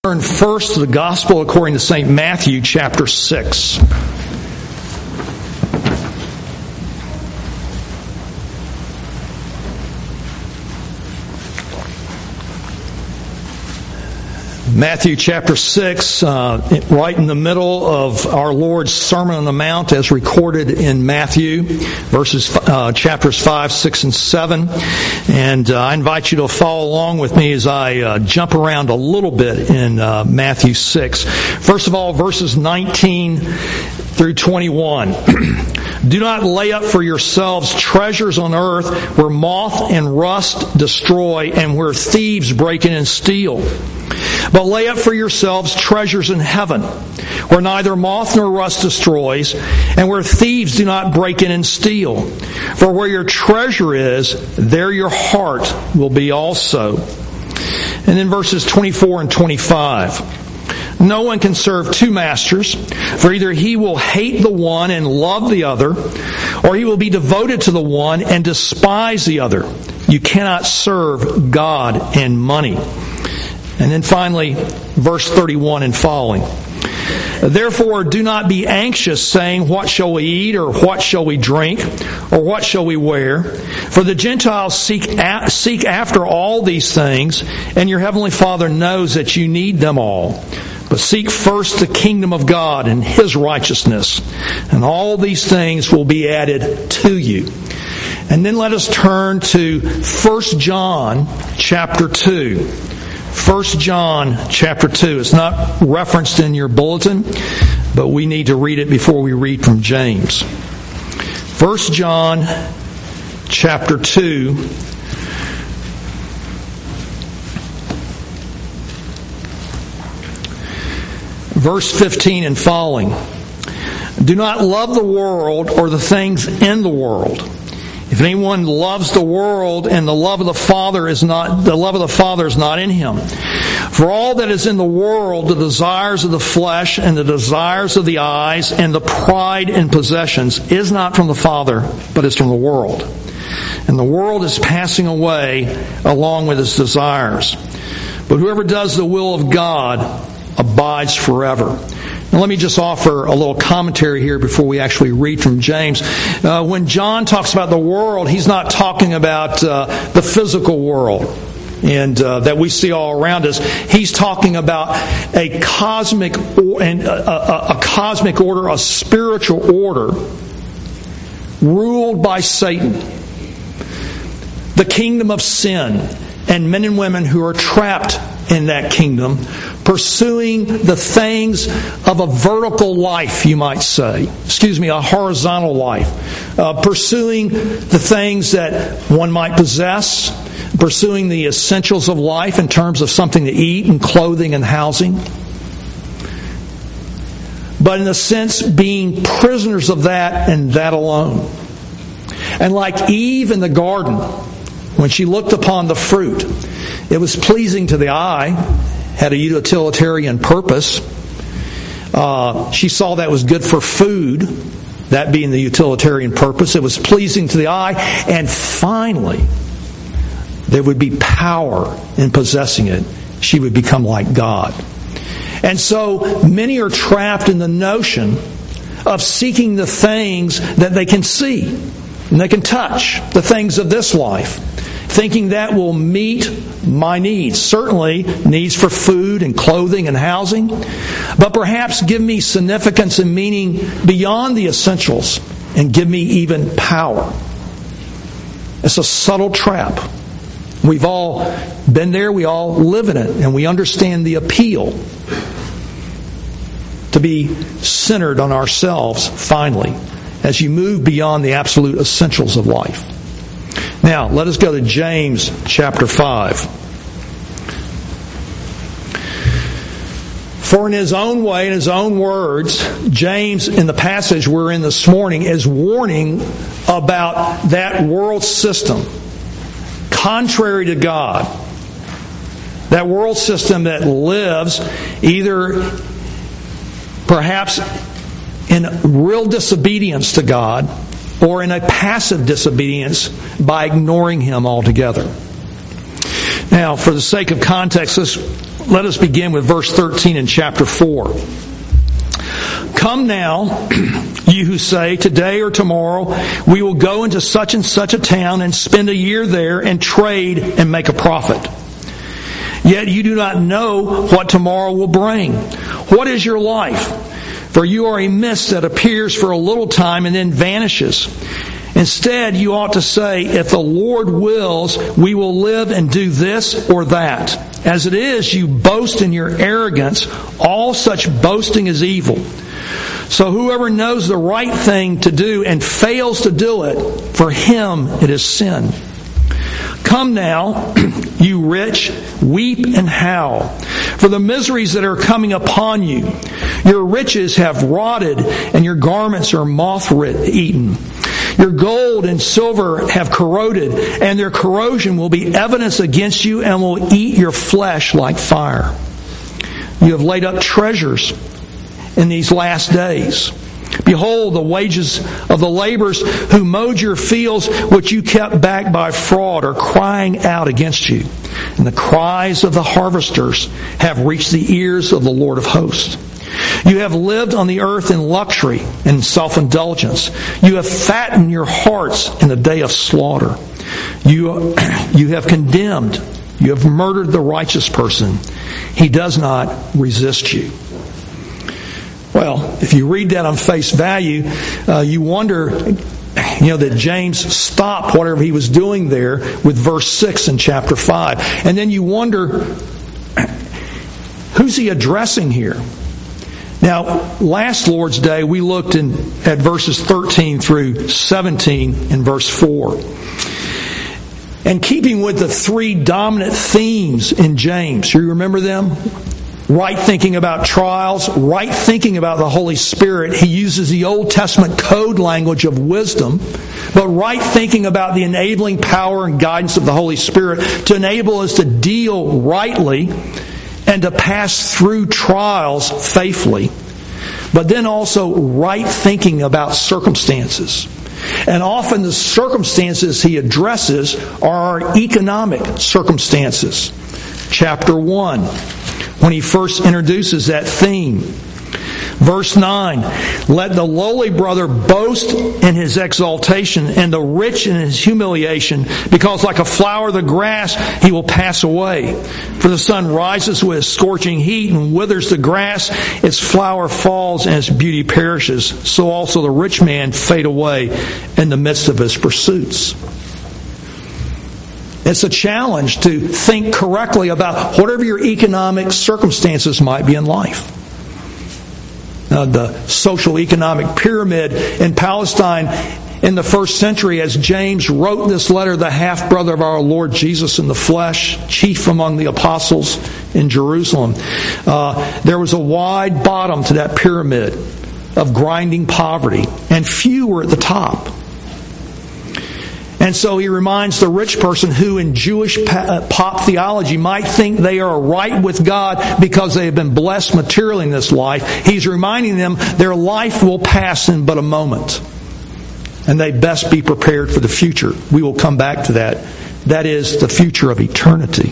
Turn first to the Gospel according to St. Matthew, chapter 6. Matthew chapter 6, right in the middle of our Lord's Sermon on the Mount as recorded in Matthew, chapters 5, 6, and 7. And I invite you to follow along with me as I jump around a little bit in Matthew 6. First of all, verses 19 through 21. Do not lay up for yourselves treasures on earth where moth and rust destroy and where thieves break in and steal. But lay up for yourselves treasures in heaven, where neither moth nor rust destroys, and where thieves do not break in and steal. For where your treasure is, there your heart will be also. And then verses 24 and 25. No one can serve two masters, for either he will hate the one and love the other, or he will be devoted to the one and despise the other. You cannot serve God and money. And then finally, verse 31 and following. Therefore, do not be anxious, saying, what shall we eat, or what shall we drink, or what shall we wear? For the Gentiles seek after all these things, and your heavenly Father knows that you need them all. But seek first the kingdom of God and His righteousness, and all these things will be added to you. And then let us turn to 1 John chapter 2. 1 John chapter 2. It's not referenced in your bulletin, but we need to read it before we read from James. 1 John chapter 2. Verse 15 and following. Do not love the world or the things in the world. If anyone loves the world, and the love of the Father is not in him. For all that is in the world, the desires of the flesh and the desires of the eyes and the pride in possessions is not from the Father, but is from the world. And the world is passing away along with its desires. But whoever does the will of God abides forever. Now, let me just offer a little commentary here before we actually read from James. When John talks about the world, he's not talking about the physical world and that we see all around us. He's talking about a cosmic order, a spiritual order ruled by Satan, the kingdom of sin, and men and women who are trapped in that kingdom, pursuing the things of a vertical life, you might say. A horizontal life. Pursuing the things that one might possess, pursuing the essentials of life in terms of something to eat and clothing and housing. But in a sense, being prisoners of that and that alone. And like Eve in the garden, when she looked upon the fruit, it was pleasing to the eye, had a utilitarian purpose. She saw that was good for food, that being the utilitarian purpose. It was pleasing to the eye. And finally, there would be power in possessing it. She would become like God. And so many are trapped in the notion of seeking the things that they can see and they can touch, the things of this life, thinking that will meet my needs. Certainly needs for food and clothing and housing, but perhaps give me significance and meaning beyond the essentials and give me even power. It's a subtle trap. We've all been there, we all live in it, and we understand the appeal to be centered on ourselves finally as you move beyond the absolute essentials of life. Now, let us go to James chapter 5. For in his own way, in his own words, James, in the passage we're in this morning, is warning about that world system, contrary to God. That world system that lives either perhaps in real disobedience to God, or in a passive disobedience by ignoring Him altogether. Now, for the sake of context, let's let us begin with verse 13 in chapter 4. Come now, you who say, today or tomorrow we will go into such and such a town and spend a year there and trade and make a profit. Yet you do not know what tomorrow will bring. What is your life? For you are a mist that appears for a little time and then vanishes. Instead, you ought to say, if the Lord wills, we will live and do this or that. As it is, you boast in your arrogance. All such boasting is evil. So whoever knows the right thing to do and fails to do it, for him it is sin. Come now, you rich, weep and howl for the miseries that are coming upon you. Your riches have rotted, and your garments are moth-eaten. Your gold and silver have corroded, and their corrosion will be evidence against you and will eat your flesh like fire. You have laid up treasures in these last days. Behold, the wages of the laborers who mowed your fields, which you kept back by fraud, are crying out against you. And the cries of the harvesters have reached the ears of the Lord of hosts. You have lived on the earth in luxury and self-indulgence. You have fattened your hearts in the day of slaughter. You have condemned. You have murdered the righteous person. He does not resist you. Well, if you read that on face value, you wonder, that James stopped whatever he was doing there with verse 6 in chapter 5. And then you wonder, who's he addressing here? Now, last Lord's Day, we looked at verses 13 through 17 in verse 4. And keeping with the three dominant themes in James, you remember them? Right thinking about trials, right thinking about the Holy Spirit. He uses the Old Testament code language of wisdom, but right thinking about the enabling power and guidance of the Holy Spirit to enable us to deal rightly and to pass through trials faithfully. But then also right thinking about circumstances. And often the circumstances he addresses are our economic circumstances. Chapter 1. When he first introduces that theme. Verse 9, let the lowly brother boast in his exaltation and the rich in his humiliation, because like a flower of the grass he will pass away. For the sun rises with scorching heat and withers the grass, its flower falls and its beauty perishes. So also the rich man fade away in the midst of his pursuits. It's a challenge to think correctly about whatever your economic circumstances might be in life. The social economic pyramid in Palestine in the first century, as James wrote this letter, the half-brother of our Lord Jesus in the flesh, chief among the apostles in Jerusalem, there was a wide bottom to that pyramid of grinding poverty, and few were at the top. And so he reminds the rich person who in Jewish pop theology might think they are right with God because they have been blessed materially in this life. He's reminding them their life will pass in but a moment. And they best be prepared for the future. We will come back to that. That is the future of eternity.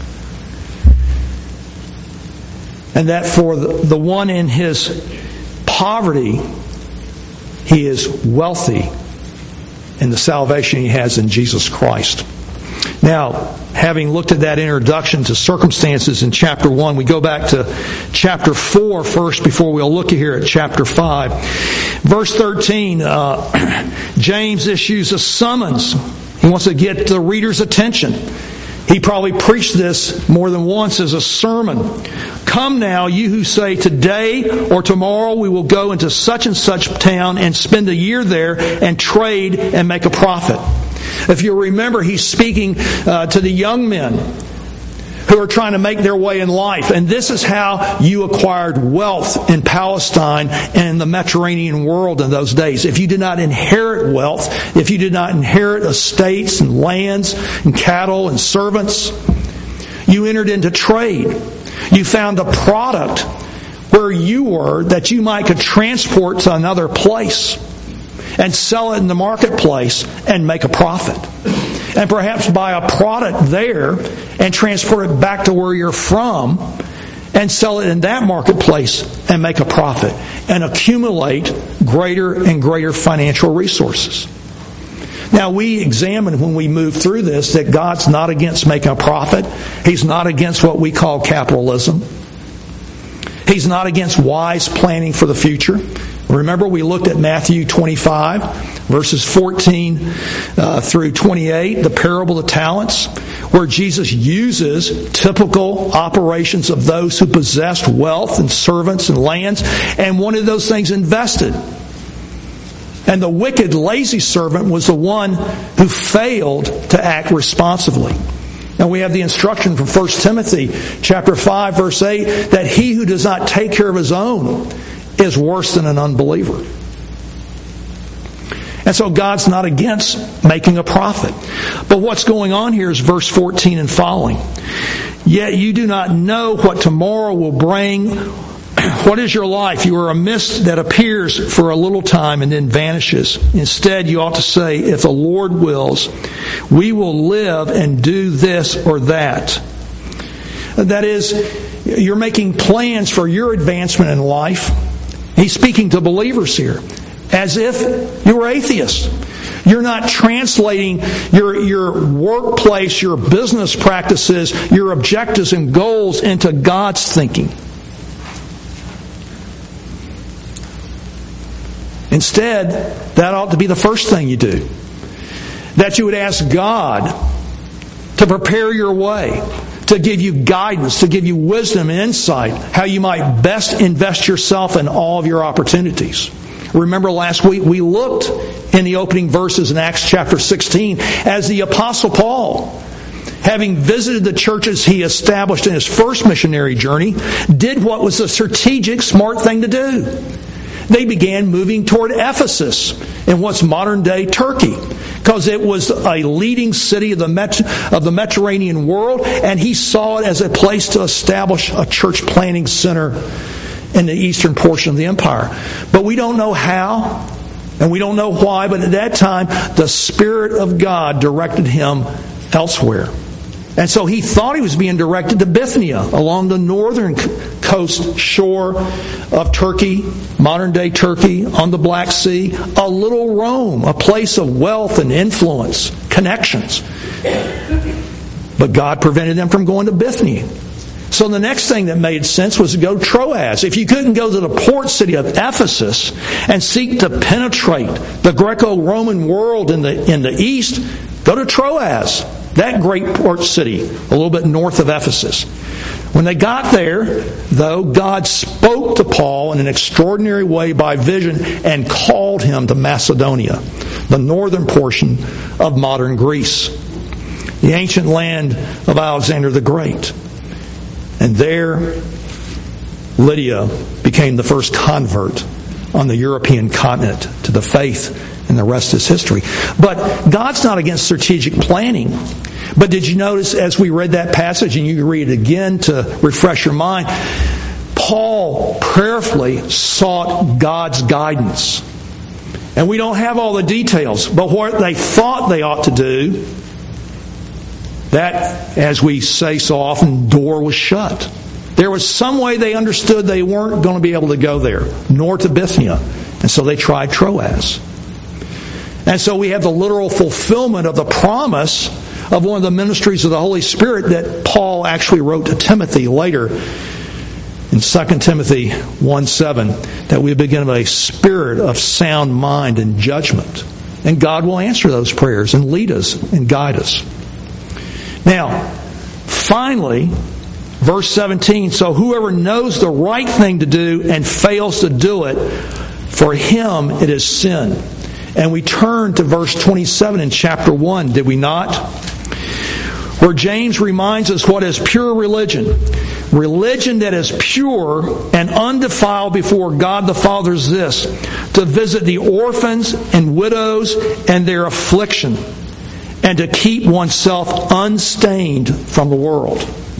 And that for the one in his poverty, he is wealthy in the salvation he has in Jesus Christ. Now, having looked at that introduction to circumstances in chapter 1, we go back to chapter 4 first before we'll look here at chapter 5. Verse 13, James issues a summons. He wants to get the reader's attention. He probably preached this more than once as a sermon. Come now, you who say, today or tomorrow we will go into such and such town and spend a year there and trade and make a profit. If you remember, he's speaking to the young men who are trying to make their way in life. And this is how you acquired wealth in Palestine and in the Mediterranean world in those days. If you did not inherit wealth, if you did not inherit estates and lands and cattle and servants, you entered into trade. You found a product where you were that you could transport to another place and sell it in the marketplace and make a profit. and perhaps buy a product there and transport it back to where you're from and sell it in that marketplace and make a profit and accumulate greater and greater financial resources. Now, we examine when we move through this that God's not against making a profit. He's not against what we call capitalism. He's not against wise planning for the future. Remember, we looked at Matthew 25, verses 14 through 28, the parable of the talents, where Jesus uses typical operations of those who possessed wealth and servants and lands and wanted those things invested. And the wicked, lazy servant was the one who failed to act responsibly. And we have the instruction from 1 Timothy chapter 5, verse 8, that he who does not take care of his own is worse than an unbeliever. And so God's not against making a profit. But what's going on here is verse 14 and following. Yet you do not know what tomorrow will bring. What is your life? You are a mist that appears for a little time and then vanishes. Instead, you ought to say, if the Lord wills, we will live and do this or that. That is, you're making plans for your advancement in life. He's speaking to believers here, as if you were atheists. You're not translating your workplace, your business practices, your objectives and goals into God's thinking. Instead, that ought to be the first thing you do. That you would ask God to prepare your way, to give you guidance, to give you wisdom and insight, how you might best invest yourself in all of your opportunities. Remember last week we looked in the opening verses in Acts chapter 16 as the Apostle Paul, having visited the churches he established in his first missionary journey, did what was a strategic, smart thing to do. They began moving toward Ephesus in what's modern-day Turkey, because it was a leading city of the Mediterranean world, and he saw it as a place to establish a church planting center in the eastern portion of the empire. But we don't know how, and we don't know why, but at that time, the Spirit of God directed him elsewhere. And so he thought he was being directed to Bithynia, along the northern coast shore of Turkey, modern-day Turkey, on the Black Sea, a little Rome, a place of wealth and influence, connections. But God prevented them from going to Bithynia. So the next thing that made sense was to go to Troas. If you couldn't go to the port city of Ephesus and seek to penetrate the Greco-Roman world in the east, go to Troas, that great port city, a little bit north of Ephesus. When they got there, though, God spoke to Paul in an extraordinary way by vision and called him to Macedonia, the northern portion of modern Greece, the ancient land of Alexander the Great. And there, Lydia became the first convert on the European continent to the faith, and the rest is history. But God's not against strategic planning. But did you notice as we read that passage, and you can read it again to refresh your mind, Paul prayerfully sought God's guidance. And we don't have all the details, but what they thought they ought to do, that, as we say so often, door was shut. There was some way they understood they weren't going to be able to go there, nor to Bithynia. And so they tried Troas. And so we have the literal fulfillment of the promise of one of the ministries of the Holy Spirit that Paul actually wrote to Timothy later in 2 Timothy 1:7, that we begin with a spirit of sound mind and judgment. And God will answer those prayers and lead us and guide us. Now, finally, verse 17, so whoever knows the right thing to do and fails to do it, for him it is sin. And we turn to verse 27 in chapter 1, did we not? Where James reminds us what is pure religion. Religion that is pure and undefiled before God the Father is this: to visit the orphans and widows and their affliction, and to keep oneself unstained from the world.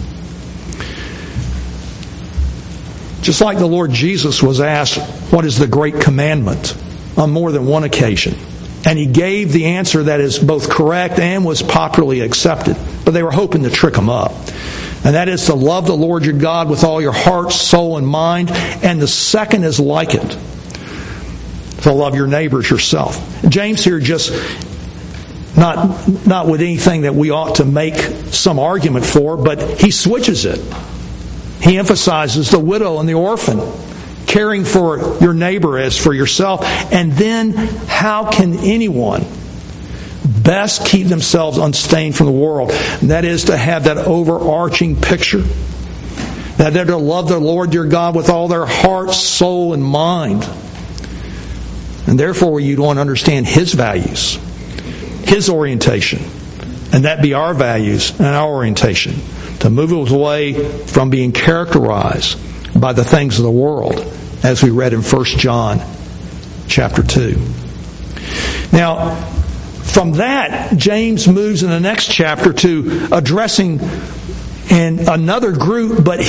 Just like the Lord Jesus was asked, what is the great commandment? On more than one occasion. And he gave the answer that is both correct and was popularly accepted. But they were hoping to trick him up. And that is to love the Lord your God with all your heart, soul, and mind. And the second is like it, to love your neighbor as yourself. James here just not with anything that we ought to make some argument for, but he switches it. He emphasizes the widow and the orphan, caring for your neighbor as for yourself. And then, how can anyone best keep themselves unstained from the world? And that is to have that overarching picture, that they're to love the Lord your God with all their heart, soul, and mind. And therefore you'd want to understand His values, His orientation, and that be our values and our orientation, to move us away from being characterized by the things of the world, as we read in 1 John chapter 2. Now, from that, James moves in the next chapter to addressing in another group, but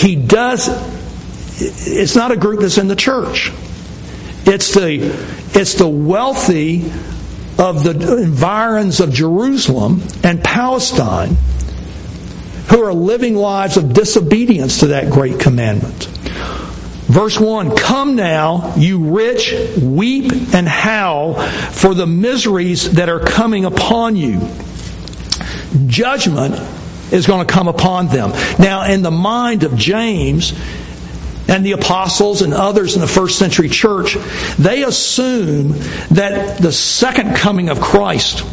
it's not a group that's in the church. It's the wealthy of the environs of Jerusalem and Palestine who are living lives of disobedience to that great commandment. Verse 1, "Come now, you rich, weep and howl for the miseries that are coming upon you." Judgment is going to come upon them. Now, in the mind of James and the apostles and others in the first century church, they assume that the second coming of Christ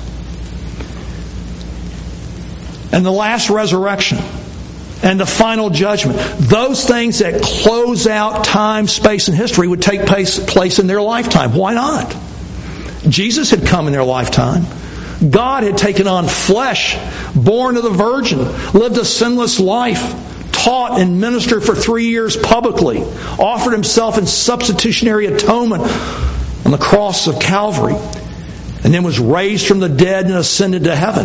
and the last resurrection and the final judgment, those things that close out time, space, and history, would take place in their lifetime. Why not? Jesus had come in their lifetime. God had taken on flesh, born of the Virgin, lived a sinless life, taught and ministered for 3 years publicly, offered Himself in substitutionary atonement on the cross of Calvary, and then was raised from the dead and ascended to heaven.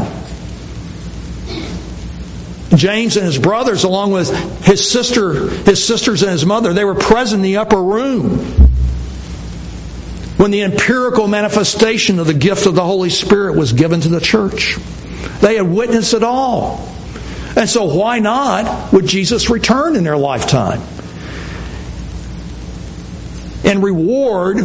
James and his brothers, along with his sisters and his mother, they were present in the upper room when the empirical manifestation of the gift of the Holy Spirit was given to the church. They had witnessed it all. And so why not would Jesus return in their lifetime? And reward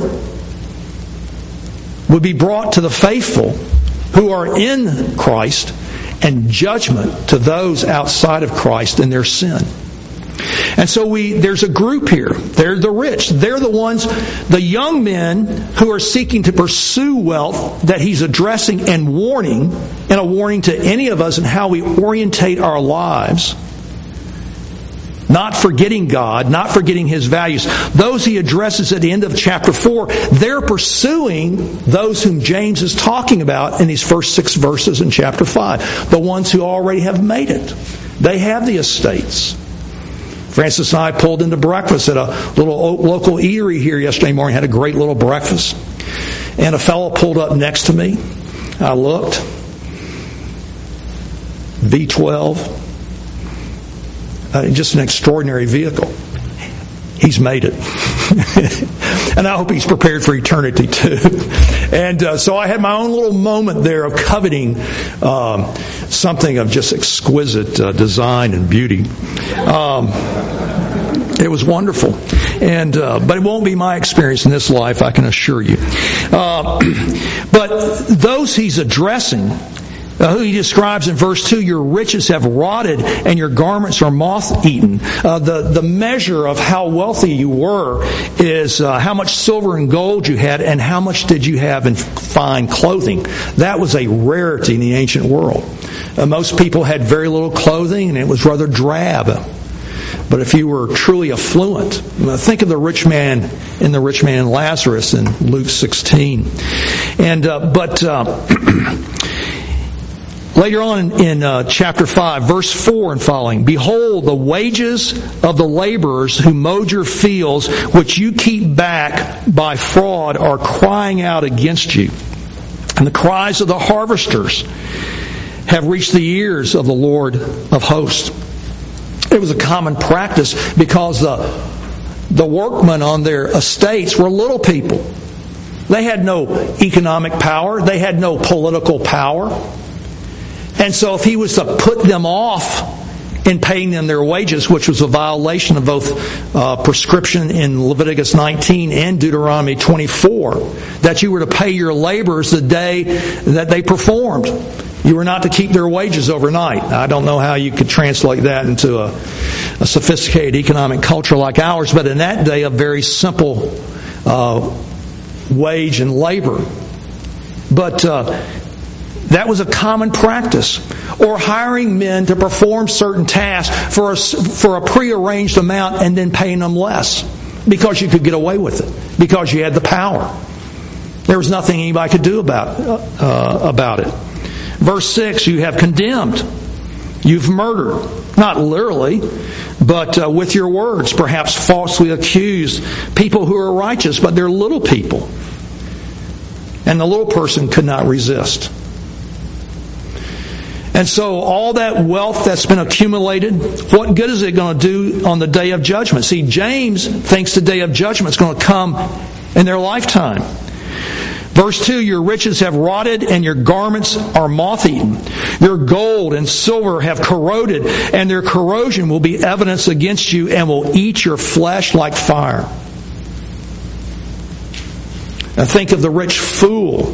would be brought to the faithful who are in Christ, and judgment to those outside of Christ in their sin. And so there's a group here. They're the rich. They're the ones, the young men who are seeking to pursue wealth that he's addressing and warning, and a warning to any of us in how we orientate our lives. Not forgetting God, not forgetting His values. Those he addresses at the end of chapter 4, they're pursuing those whom James is talking about in these first 6 verses in chapter 5. The ones who already have made it. They have the estates. Francis and I pulled into breakfast at a little local eatery here yesterday morning. Had a great little breakfast. And a fellow pulled up next to me. I looked. V12. Just an extraordinary vehicle. He's made it. And I hope he's prepared for eternity too. And so I had my own little moment there of coveting something of just exquisite design and beauty. It was wonderful. And but it won't be my experience in this life, I can assure you. But those he's addressing, who he describes in verse 2, your riches have rotted and your garments are moth-eaten. The measure of how wealthy you were is how much silver and gold you had and how much did you have in fine clothing. That was a rarity in the ancient world. Most people had very little clothing and it was rather drab. But if you were truly affluent, think of the rich man and Lazarus in Luke 16. And later on in chapter 5, verse 4 and following, behold, the wages of the laborers who mowed your fields, which you keep back by fraud, are crying out against you. And the cries of the harvesters have reached the ears of the Lord of hosts. It was a common practice because the workmen on their estates were little people. They had no economic power. They had no political power. And so if he was to put them off in paying them their wages, which was a violation of both prescription in Leviticus 19 and Deuteronomy 24, that you were to pay your laborers the day that they performed. You were not to keep their wages overnight. I don't know how you could translate that into a sophisticated economic culture like ours, but in that day, a very simple wage and labor. But that was a common practice. Or hiring men to perform certain tasks for a prearranged amount and then paying them less because you could get away with it, because you had the power. There was nothing anybody could do about it. Verse 6, you have condemned. You've murdered. Not literally, but with your words, perhaps falsely accused people who are righteous, but they're little people. And the little person could not resist. And so all that wealth that's been accumulated, what good is it going to do on the day of judgment? See, James thinks the day of judgment is going to come in their lifetime. Verse 2, your riches have rotted and your garments are moth-eaten. Your gold and silver have corroded, and their corrosion will be evidence against you and will eat your flesh like fire. Now think of the rich fool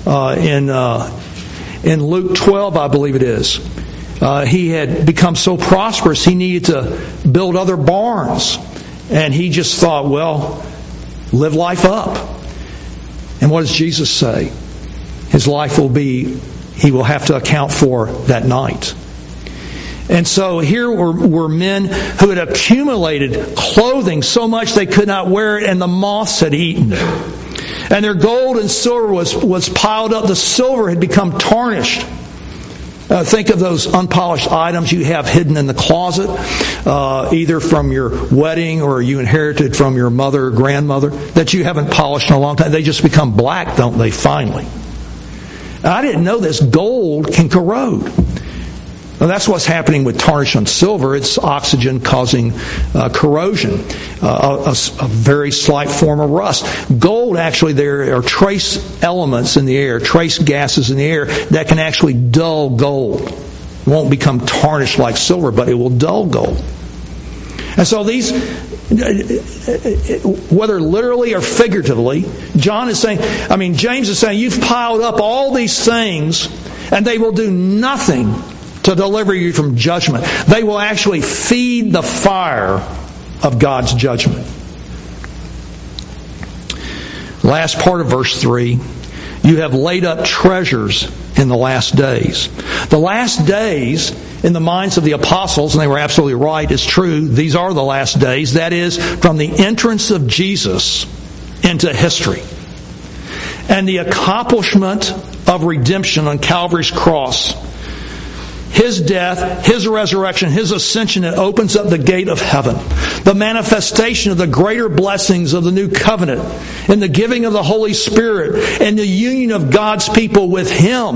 in Luke 12, I believe it is. He had become so prosperous he needed to build other barns. And he just thought, well, live life up. And what does Jesus say? His life he will have to account for that night. And so here were men who had accumulated clothing so much they could not wear it, and the moths had eaten it. And their gold and silver was piled up. The silver had become tarnished. Think of those unpolished items you have hidden in the closet, either from your wedding or you inherited from your mother or grandmother, that you haven't polished in a long time. They just become black, don't they, finally? I didn't know this. Gold can corrode. Well, that's what's happening with tarnish on silver. It's oxygen causing corrosion, a very slight form of rust. Gold, actually, there are trace elements in the air, trace gases in the air that can actually dull gold. It won't become tarnished like silver, but it will dull gold. And so these, whether literally or figuratively, James is saying, you've piled up all these things and they will do nothing to deliver you from judgment. They will actually feed the fire of God's judgment. Last part of verse 3, you have laid up treasures in the last days. The last days, in the minds of the apostles, and they were absolutely right, it's true, these are the last days. That is, from the entrance of Jesus into history and the accomplishment of redemption on Calvary's cross. His death, His resurrection, His ascension, it opens up the gate of heaven. The manifestation of the greater blessings of the new covenant and the giving of the Holy Spirit and the union of God's people with Him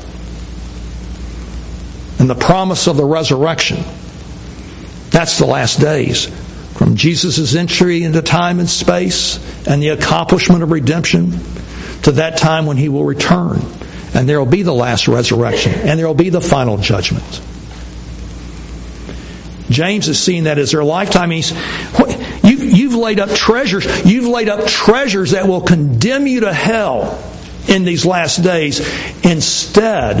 and the promise of the resurrection. That's the last days. From Jesus' entry into time and space and the accomplishment of redemption to that time when He will return. And there will be the last resurrection. And there will be the final judgment. James is seeing that as their lifetime. You've laid up treasures. You've laid up treasures that will condemn you to hell in these last days, instead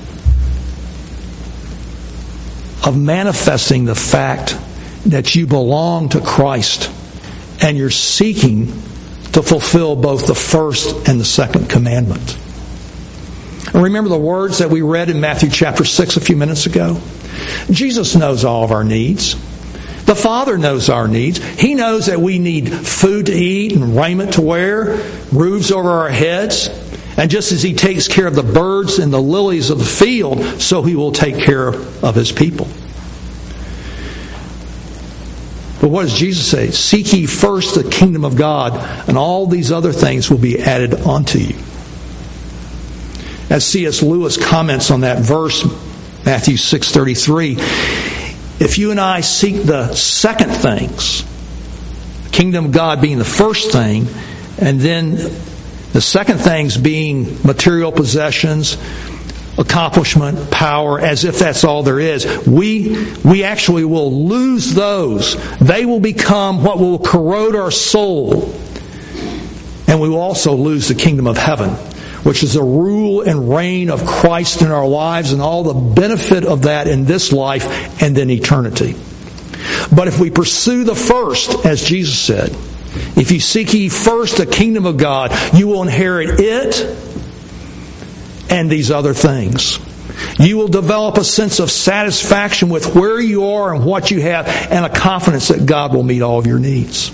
of manifesting the fact that you belong to Christ and you're seeking to fulfill both the first and the second commandment. And remember the words that we read in Matthew chapter 6 a few minutes ago? Jesus knows all of our needs. The Father knows our needs. He knows that we need food to eat and raiment to wear, roofs over our heads. And just as He takes care of the birds and the lilies of the field, so He will take care of His people. But what does Jesus say? Seek ye first the kingdom of God, and all these other things will be added unto you. As C.S. Lewis comments on that verse, Matthew 6:33, if you and I seek the second things, the kingdom of God being the first thing, and then The second thing's being material possessions, accomplishment, power, as if that's all there is. We actually will lose those. They will become what will corrode our soul. And we will also lose the kingdom of heaven, which is the rule and reign of Christ in our lives and all the benefit of that in this life and then eternity. But if we pursue the first, as Jesus said, if you seek ye first the kingdom of God, you will inherit it and these other things. You will develop a sense of satisfaction with where you are and what you have, and a confidence that God will meet all of your needs.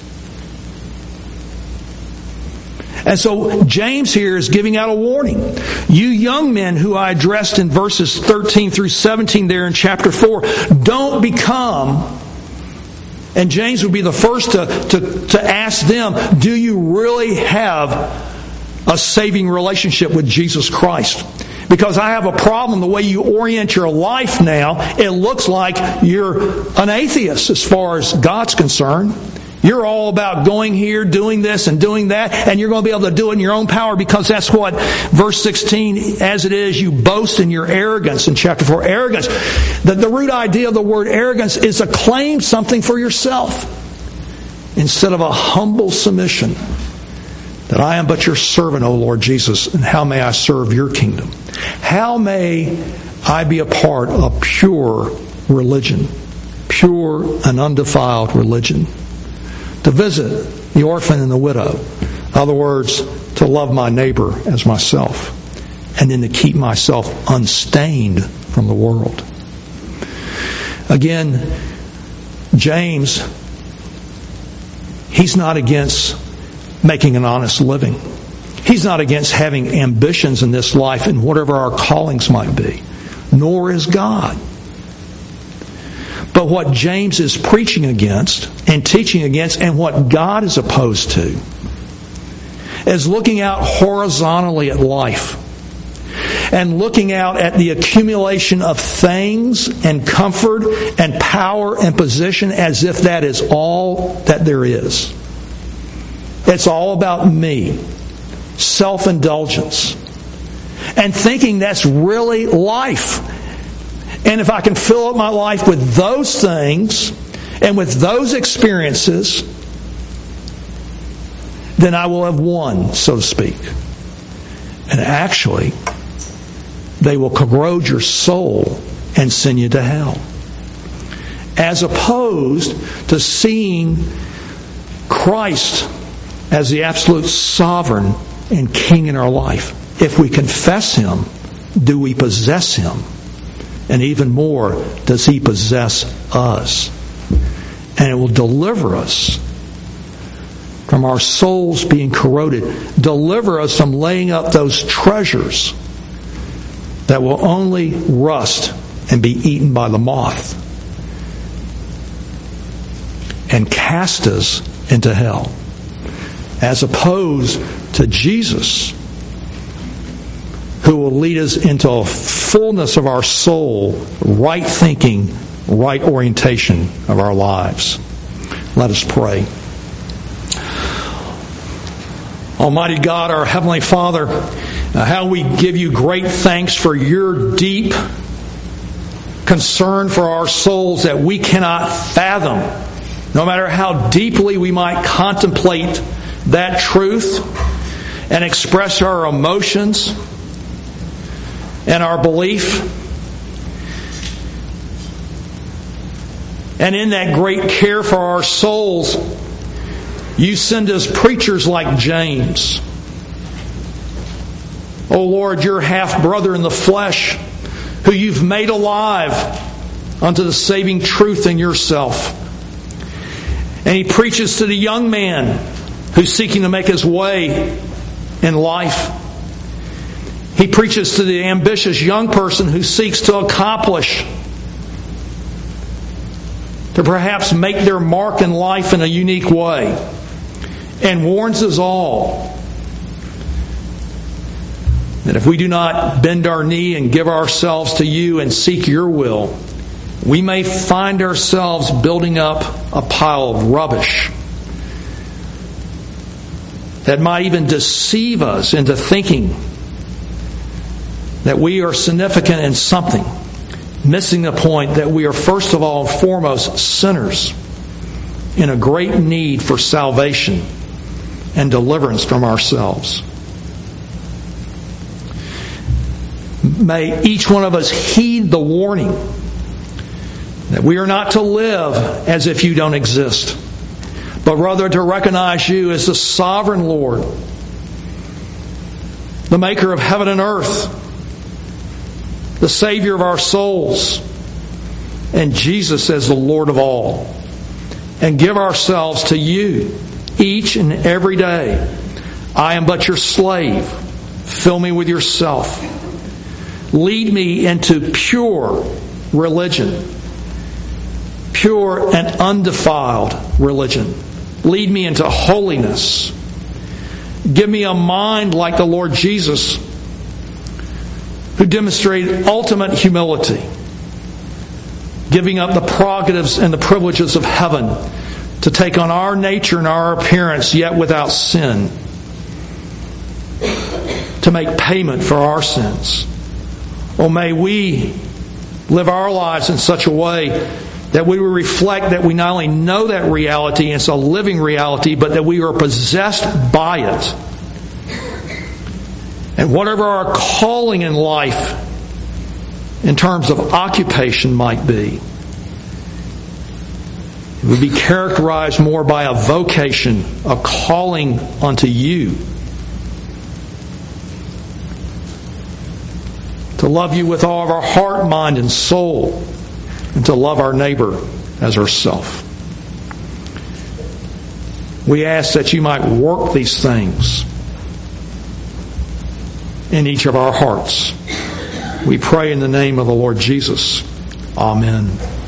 And so James here is giving out a warning. You young men who I addressed in verses 13 through 17 there in chapter 4, don't become, and James would be the first to ask them, do you really have a saving relationship with Jesus Christ? Because I have a problem the way you orient your life now. It looks like you're an atheist as far as God's concerned. You're all about going here, doing this, and doing that, and you're going to be able to do it in your own power because that's what, verse 16, as it is, you boast in your arrogance in chapter 4. Arrogance. The root idea of the word arrogance is to claim something for yourself instead of a humble submission. That I am but your servant, O Lord Jesus, and how may I serve your kingdom? How may I be a part of pure religion, pure and undefiled religion? To visit the orphan and the widow. In other words, to love my neighbor as myself. And then to keep myself unstained from the world. Again, James, he's not against making an honest living. He's not against having ambitions in this life and whatever our callings might be. Nor is God. But what James is preaching against and teaching against, and what God is opposed to, is looking out horizontally at life and looking out at the accumulation of things and comfort and power and position as if that is all that there is. It's all about me, self-indulgence, and thinking that's really life. And if I can fill up my life with those things and with those experiences, then I will have won, so to speak. And actually, they will corrode your soul and send you to hell. As opposed to seeing Christ as the absolute sovereign and king in our life. If we confess Him, do we possess Him? And even more, does He possess us? And it will deliver us from our souls being corroded. Deliver us from laying up those treasures that will only rust and be eaten by the moth. And cast us into hell. As opposed to Jesus, who will lead us into a fullness of our soul, right thinking, right orientation of our lives. Let us pray. Almighty God, our Heavenly Father, how we give you great thanks for your deep concern for our souls that we cannot fathom, no matter how deeply we might contemplate that truth and express our emotions and our belief. And in that great care for our souls, you send us preachers like James. Oh Lord, your half-brother in the flesh, who you've made alive unto the saving truth in yourself. And he preaches to the young man who's seeking to make his way in life. He preaches to the ambitious young person who seeks to accomplish, to perhaps make their mark in life in a unique way, and warns us all that if we do not bend our knee and give ourselves to you and seek your will, we may find ourselves building up a pile of rubbish that might even deceive us into thinking that we are significant in something, missing the point that we are first of all and foremost sinners in a great need for salvation and deliverance from ourselves. May each one of us heed the warning that we are not to live as if you don't exist, but rather to recognize you as the sovereign Lord, the maker of heaven and earth, the Savior of our souls, and Jesus as the Lord of all, and give ourselves to you each and every day. I am but your slave. Fill me with yourself. Lead me into pure religion, pure and undefiled religion. Lead me into holiness. Give me a mind like the Lord Jesus, who demonstrated ultimate humility, giving up the prerogatives and the privileges of heaven to take on our nature and our appearance, yet without sin, to make payment for our sins. Oh, may we live our lives in such a way that we will reflect that we not only know that reality, and it's a living reality, but that we are possessed by it. And whatever our calling in life in terms of occupation might be, it would be characterized more by a vocation, a calling unto you, to love you with all of our heart, mind, and soul, and to love our neighbor as ourselves. We ask that you might work these things in each of our hearts. We pray in the name of the Lord Jesus. Amen.